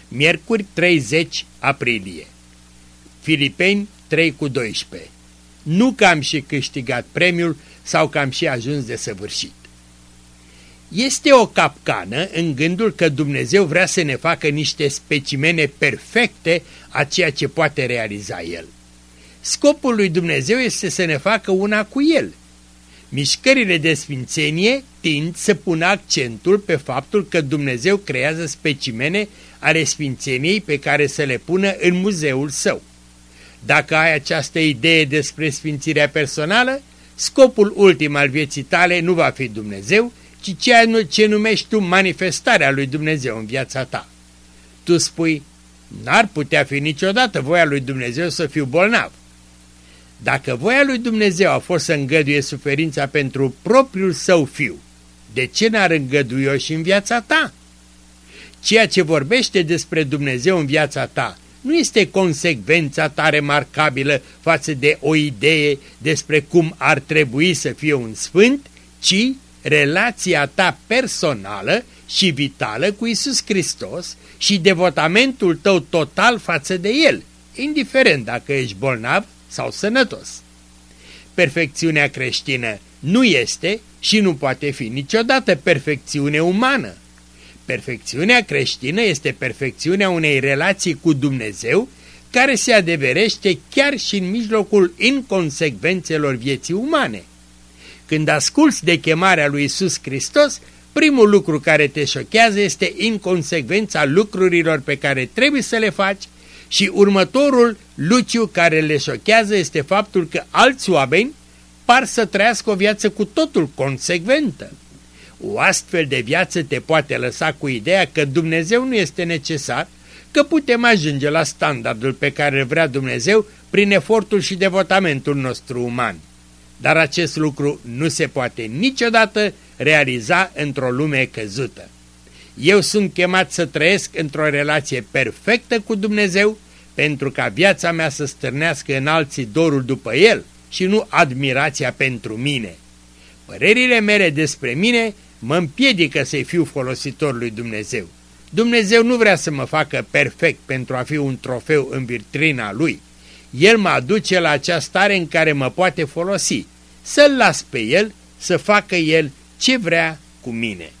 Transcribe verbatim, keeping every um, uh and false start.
miercuri treizeci aprilie. Filipeni trei cu doisprezece. Nu că am și câștigat premiul sau că am și ajuns de săvârșit. Este o capcană în gândul că Dumnezeu vrea să ne facă niște specimene perfecte a ceea ce poate realiza El. Scopul lui Dumnezeu este să ne facă una cu El. Mișcările de sfințenie tind să pună accentul pe faptul că Dumnezeu creează specimene ale sfințeniei pe care să le pună în muzeul său. Dacă ai această idee despre sfințirea personală, scopul ultim al vieții tale nu va fi Dumnezeu, ci ceea ce numești tu manifestarea lui Dumnezeu în viața ta. Tu spui, n-ar putea fi niciodată voia lui Dumnezeu să fiu bolnav. Dacă voia lui Dumnezeu a fost să îngăduie suferința pentru propriul său fiu, de ce n-ar îngădui-o și în viața ta? Ceea ce vorbește despre Dumnezeu în viața ta nu este consecvența ta remarcabilă față de o idee despre cum ar trebui să fie un sfânt, ci relația ta personală și vitală cu Iisus Hristos și devotamentul tău total față de El, indiferent dacă ești bolnav sau sănătos. Perfecțiunea creștină nu este și nu poate fi niciodată perfecțiune umană. Perfecțiunea creștină este perfecțiunea unei relații cu Dumnezeu care se adeverește chiar și în mijlocul inconsecvențelor vieții umane. Când asculți de chemarea lui Iisus Hristos, primul lucru care te șochează este inconsecvența lucrurilor pe care trebuie să le faci și următorul luciu care le șochează este faptul că alți oameni par să trăiască o viață cu totul consecventă. O astfel de viață te poate lăsa cu ideea că Dumnezeu nu este necesar, că putem ajunge la standardul pe care îl vrea Dumnezeu prin efortul și devotamentul nostru uman. Dar acest lucru nu se poate niciodată realiza într-o lume căzută. Eu sunt chemat să trăiesc într-o relație perfectă cu Dumnezeu pentru ca viața mea să stârnească în alții dorul după El și nu admirația pentru mine. Părerile mele despre mine mă împiedică să-i fiu folositor lui Dumnezeu. Dumnezeu nu vrea să mă facă perfect pentru a fi un trofeu în vitrina Lui. El mă aduce la acea stare în care mă poate folosi, să-L las pe El să facă El ce vrea cu mine.